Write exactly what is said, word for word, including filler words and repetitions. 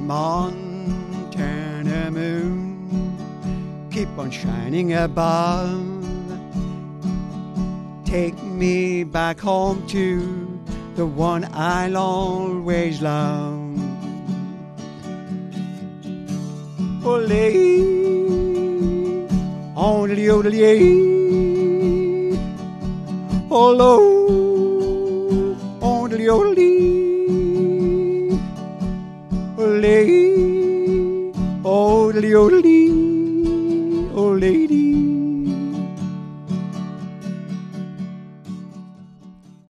Montana moon, keep on shining above. Take me back home to the one I'll always love. Ole, on the odely, olo, on the odely, ole, on the odely.